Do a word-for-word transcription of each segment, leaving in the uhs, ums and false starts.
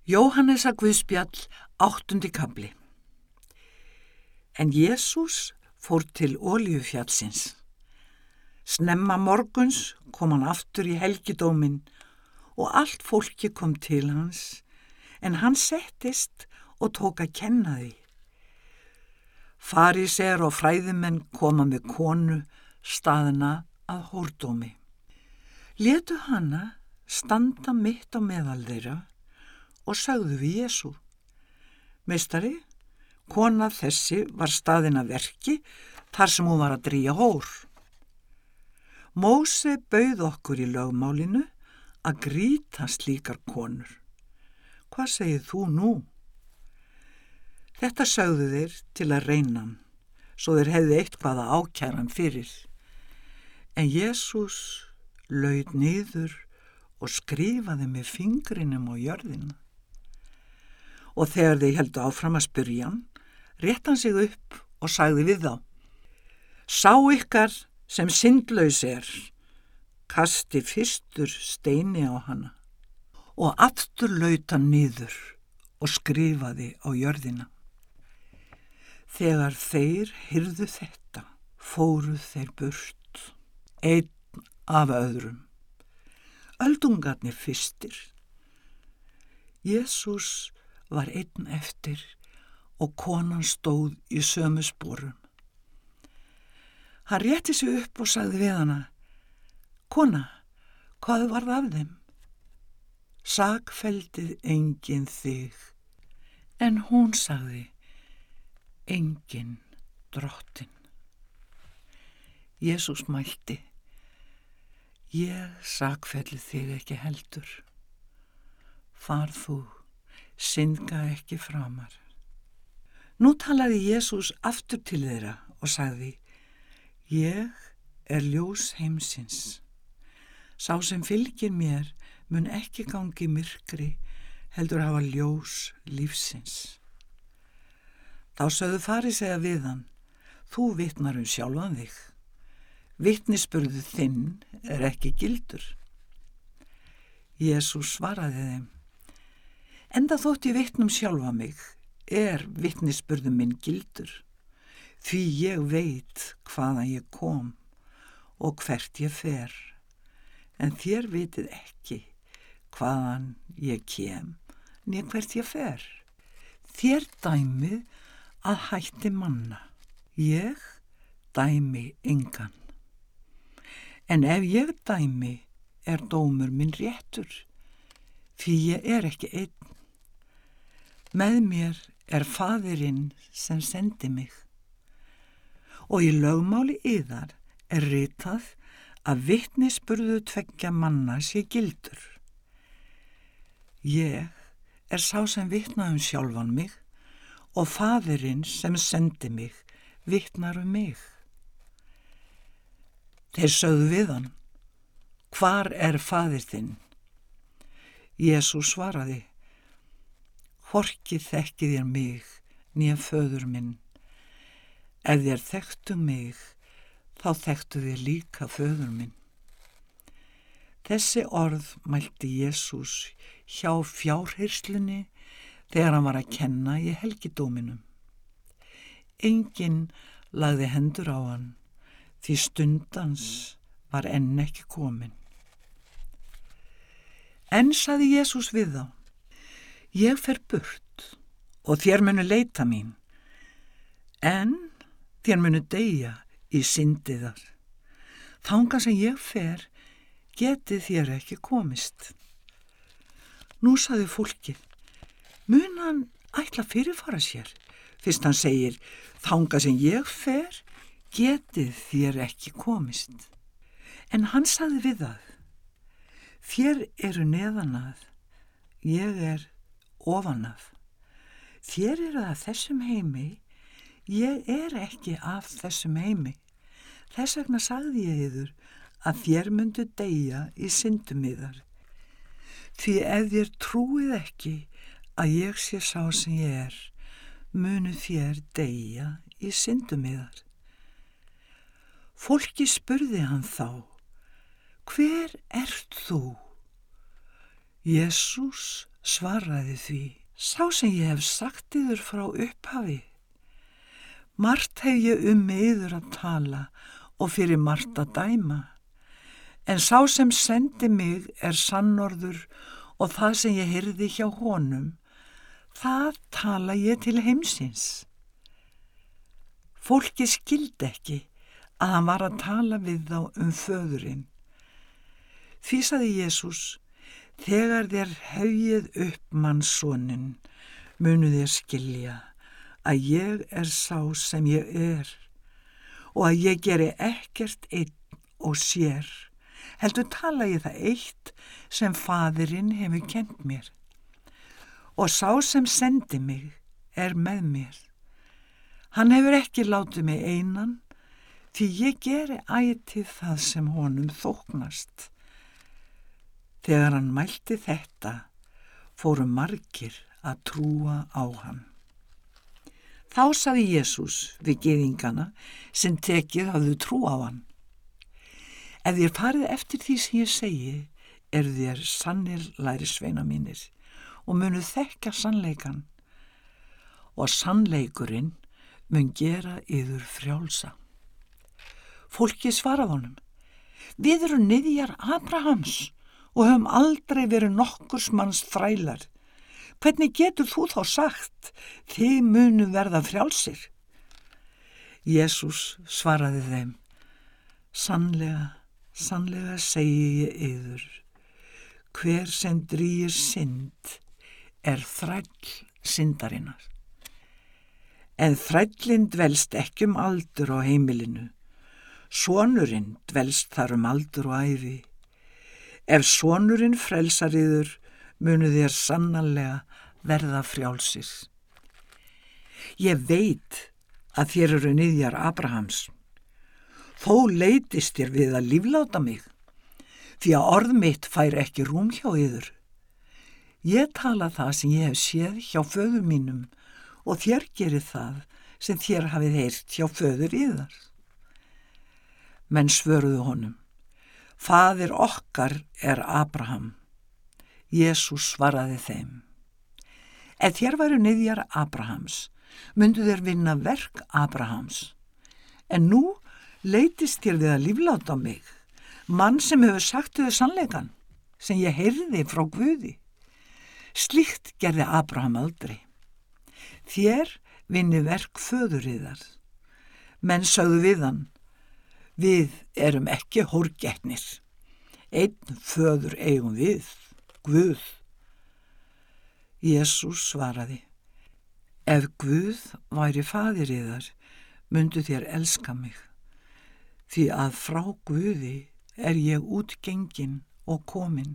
Jóhannesar Guðspjall, áttundi kafli. En Jesús fór til Olíufjallsins. Snemma morguns kom hann aftur í helgidóminn og allt fólki kom til hans, en hann settist og tók að kenna því. Fariseer og fræðimenn koma með konu staðna að hórdómi. Létu hana standa mitt á meðal þeirra og sagðu við Jesú: Meistari, kona þessi var staðin að verki þar sem hún var að drýja hór. Móse bauð okkur í lögmálinu að grýta slíkar konur. Hvað segir þú nú? Þetta sögðu þeir til að reyna hann, svo þeir hefðu eitthvað að ákæra hann fyrir. En Jesús laut niður og skrifaði með fingrinum á jörðina. Og þegar þeir heldu áfram að spyrja hann, rétt hann sig upp og sagði við þá: Sá ykkar sem syndlaus er, kasti fyrstur steini á hana. Og aftur laut hann niður og skrifaði á jörðina. Þegar þeir heyrðu þetta, fóru þeir burt, einn af öðrum, öldungarnir fyrstir. Jesús var einn eftir og konan stóð í sömu sporum. Hann rétti sig upp og sagði við hana: Kona, hvað varð af þeim? Sakfelldið enginn þig. En hún sagði: Enginn, drottinn. Jesús mælti: Ég sakfelli þig ekki heldur. Far þú, syndga ekki framar. Nú talaði Jesús aftur til þeirra og sagði: Ég er ljós heimsins. Sá sem fylgir mér mun ekki gangi í myrkri, heldur hafa ljós lífsins. Þá sögðu farisear við hann: Þú vitnar um sjálfan þig. Vitnisburður þinn er ekki gildur. Jesús svaraði þeim: Enda þótt ég vitna um sjálfa mig, er vitnisburður minn gildur, því ég veit hvaðan ég kom og hvert ég fer, en þér vitið ekki hvaðan ég kem, né hvert ég fer. Þér dæmið að hætti manna, ég dæmi engan. En ef ég dæmi, er dómur minn réttur, því ég er ekki einn. Með mér er Faðirinn sem sendi mig. Og í lögmáli yðar er ritað að vitnisburður tveggja manna sé gildur. Ég er sá sem vitnar um sjálfan mig og Faðirinn sem sendi mig vitnar um mig. Þeir sögðu við hann: Hvar er Faðir þinn? Jesús svaraði: Hvorki þekkið þér mig, né föður minn. Ef þér þekktu mig, þá þekktu þér líka föður minn. Þessi orð mælti Jesús hjá fjárhirslunni þegar hann var að kenna í helgidóminum. Enginn lagði hendur á hann, því stundans var enn ekki komin. En sagði Jesús við þá: Ég fer burt og þér munu leita mín, en þér munu deyja í syndiðar. Þangað sem ég fer, getið þér ekki komist. Nú sagði fólkið: Mun hann ætla fyrirfara sér, fyrst hann segir: Þangað sem ég fer, getið þér ekki komist. En hann sagði við það: Þér eru neðan að, ég er ofan af. Þér eru að þessum heimi, ég er ekki af þessum heimi. Þess vegna sagði ég yður að þér myndu deyja í syndum yðar. Því ef þér trúið ekki að ég sé sá sem ég er, munu þér deyja í syndum yðar. Fólki spurði hann þá: Hver ert þú? Jesús svaraði því: Sá sem ég hef sagt yður frá upphafi. Margt hef ég um mig yður að tala og fyrir margt að dæma. En sá sem sendi mig er sannorður og það sem ég heyrði hjá honum, það tala ég til heimsins. Fólki skildi ekki að hann var að tala við þá um föðurinn. Því sagði Jesús: Þegar þér hefjið upp mannssonin, munu þér skilja að ég er sá sem ég er og að ég geri ekkert einn og sér, heldur tala ég það eitt sem Faðirinn hefur kennt mér. Og sá sem sendi mig er með mér. Hann hefur ekki látið mig einan, því ég geri ætíð það sem honum þóknast. Þegar hann mælti þetta, fóru margir að trúa á hann. Þá sagði Jesús við gyðingana sem tekið hafðu trú á hann: Ef þér farið eftir því sem ég segi, eru þér sannir lærisveina mínir og munu þekkja sannleikan, og sannleikurinn mun gera yður frjálsa. Fólkið svaraði honum: Við erum niðjar Abrahams og höfum aldrei verið nokkurs manns þrælar. Hvernig getur þú þá sagt: Þið munu verða frjálsir? Jesús svaraði þeim: Sannlega, sannlega segi ég yður, hver sem drýgir synd er þræll syndarinnar. En þrællinn dvelst ekki um aldur á heimilinu, sonurinn dvelst þar um aldur og ævi. Ef sonurinn frelsar yður, munu þér sannarlega verða frjálsir. Ég veit að þér eru niðjar Abrahams. Þó leitist þér við að lífláta mig, því að orð mitt fær ekki rúm hjá yður. Ég tala það sem ég hef séð hjá föður mínum og þér gerir það sem þér hafið heyrt hjá föður yðar. Menn svöruðu honum: Faðir okkar er Abraham. Jesús svaraði þeim: Ef þér væru niðjar Abrahams, myndu þér vinna verk Abrahams. En nú leitist þér við að lífláta mig, mann sem hefur sagt þau sannleikan, sem ég heyrði frá Guði. Slíkt gerði Abraham aldrei. Þér vinni verk föður yðar. Menn sögðu við hann: Við erum ekki hórgetnir. Einn föður eigum við, Guð. Jesús svaraði: Ef Guð væri faðir yðar, myndu þér elska mig, því að frá Guði er ég útgengin og komin.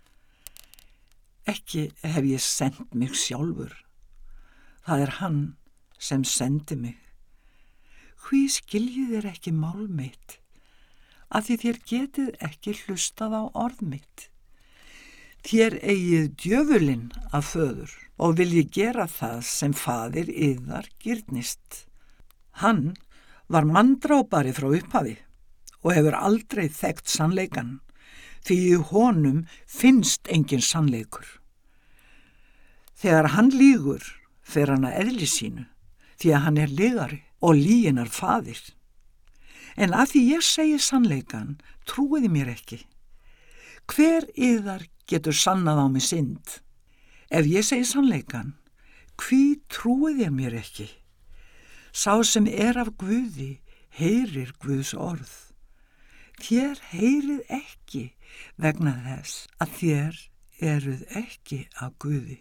Ekki hef ég sendt mig sjálfur, það er hann sem sendi mig. Hví skiljið þér ekki mál mitt, að því þér getið ekki hlustað á orð mitt. Þér eigið djöfulinn að föður og viljið gera það sem faðir yðar girnist. Hann var manndrápari frá upphafi og hefur aldrei þekkt sannleikan, því í honum finnst engin sannleikur. Þegar hann lýgur, fer hann að eðli sínu, því að hann er lygari og lýginar faðir. En að því ég segi sannleikan, trúiði mér ekki. Hver yðar getur sannað á mig synd? Ef ég segi sannleikan, hví trúið þér mér ekki? Sá sem er af Guði heyrir Guðs orð. Þér heyrið ekki vegna þess að þér eruð ekki af Guði.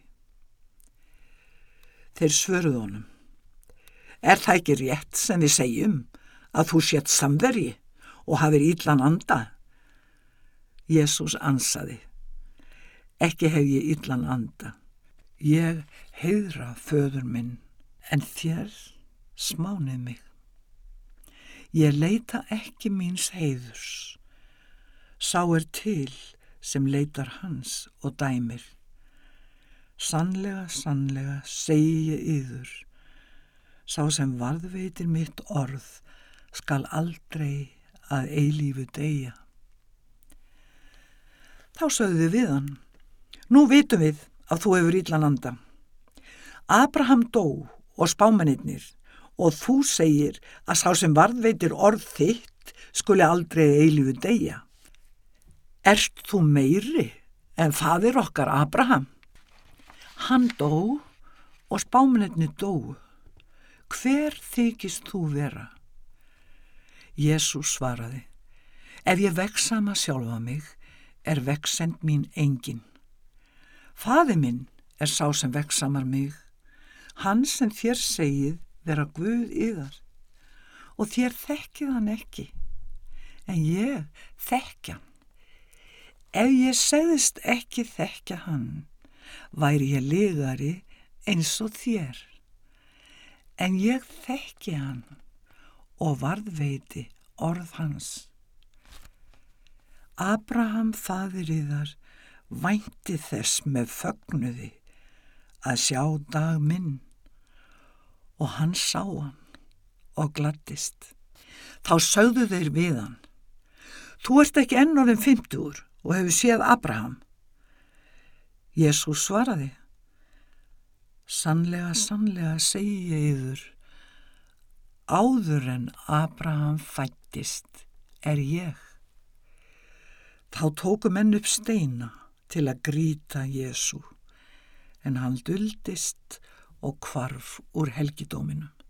Þeir svöruðu honum: Er það ekki rétt sem við segjum að þú sért samverji og hafir illan anda? Jesús ansaði: Ekki hef ég illan anda. Ég heiðra föður minn, en þér smánið mig. Ég leita ekki míns heiðurs. Sá er til sem leitar hans og dæmir. Sannlega, sannlega segi ég yður, sá sem varðveitir mitt orð skal aldrei að eilífu deyja. Þá sögðu við hann: Nú vitum við að þú hefur illan anda. Abraham dó og spámennirnir og þú segir að sá sem varðveitir orð þitt skuli aldrei eilífu deyja. Ert þú meiri en faðir okkar Abraham? Hann dó og spámennirnir dóu. Hver þykist þú vera? Jesús svaraði, ef ég vegsama sjálfa mig, er vegsend mín engin. Faðir minn er sá sem vegsamar mig, hann sem þér segið vera Guð yðar, og þér þekkið hann ekki, en ég þekki hann. Ef ég segðist ekki þekkja hann, væri ég lygari eins og þér, en ég þekki hann og varðveiti orð hans. Abraham faðir yðar vænti þess með fögnuði að sjá dag minn, og hann sá hann og gladdist. Þá sögðu þeir við hann, þú ert ekki enn orðinn fimmtugur og hefur séð Abraham. Jesús svaraði, sannlega, sannlega segi ég yður, áður en Abraham fæddist er ég. Þá tóku menn upp steina til að grýta Jesú, en hann duldist og hvarf úr helgidóminum.